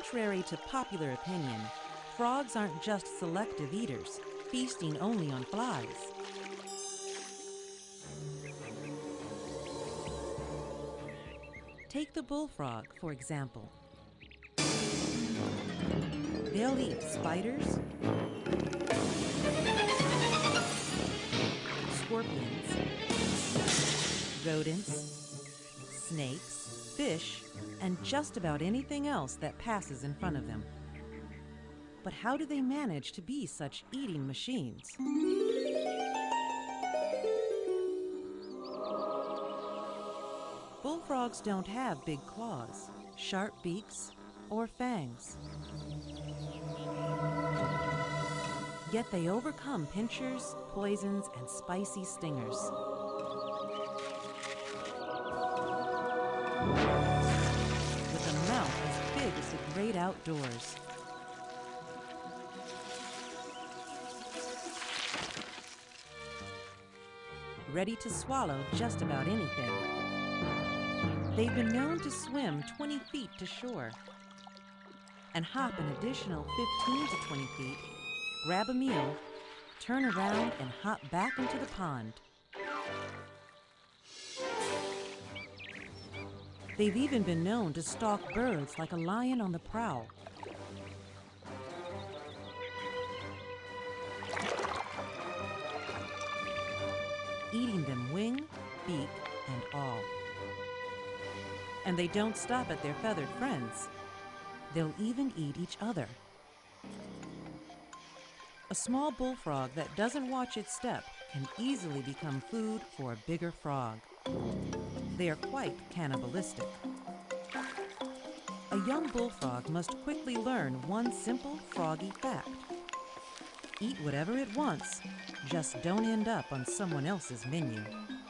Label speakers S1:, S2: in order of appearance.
S1: Contrary to popular opinion, frogs aren't just selective eaters, feasting only on flies. Take the bullfrog, for example. They'll eat spiders, scorpions, rodents, snakes, fish, and just about anything else that passes in front of them. But how do they manage to be such eating machines? Bullfrogs don't have big claws, sharp beaks, or fangs. Yet they overcome pinchers, poisons, and spicy stingers. With a mouth as big as the great outdoors. Ready to swallow just about anything. They've been known to swim 20 feet to shore and hop an additional 15 to 20 feet, grab a meal, turn around, and hop back into the pond. They've even been known to stalk birds like a lion on the prowl. Eating them wing, beak, and all. And they don't stop at their feathered friends. They'll even eat each other. A small bullfrog that doesn't watch its step can easily become food for a bigger frog. They are quite cannibalistic. A young bullfrog must quickly learn one simple froggy fact. Eat whatever it wants, just don't end up on someone else's menu.